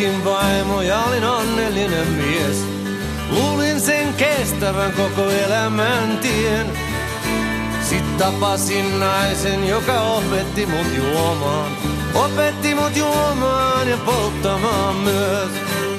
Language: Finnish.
Hankin vaimo ja olin onnellinen mies. Luulin sen kestävän koko elämän tien. Sit tapasin naisen, joka opetti mut juomaan. Opetti mut juomaan ja polttamaan myös.